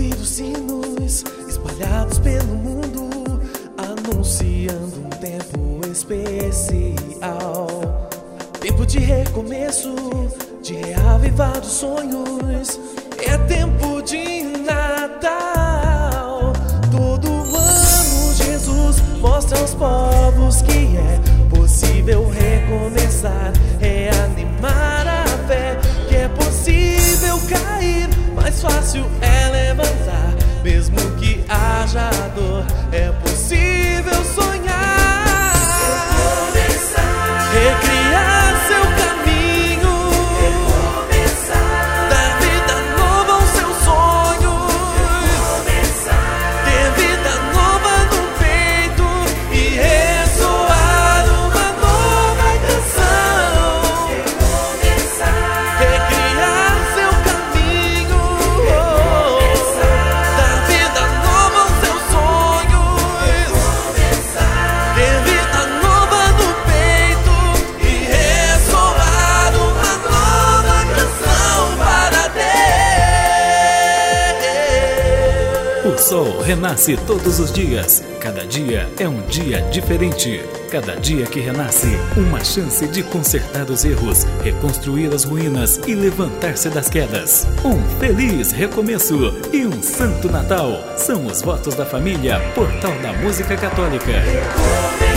ouvir os sinos espalhados pelo mundo, anunciando um tempo especial. Tempo de recomeço, de reavivar os sonhos. É tempo de Natal. Todo ano Jesus mostra aos povos que é possível recomeçar, reanimar a fé, que é possível cair, mais fácil é levantar, mesmo que haja dor, é possível sonhar, recomeçar, recriar seu caminho, recomeçar, dar vida nova aos seus sonhos, recomeçar, ter vida nova no peito e ressoar uma nova canção, recomeçar, recriar seu caminho, recomeçar, dar vida nova aos seus sonhos, recomeçar, ter vida nova no peito e ressoar uma nova canção para Deus. O sol renasce todos os dias. Cada dia é um dia diferente. Cada dia que renasce, uma chance de consertar os erros, reconstruir as ruínas e levantar-se das quedas. Um feliz recomeço e um santo Natal são os votos da família Portal da Música Católica.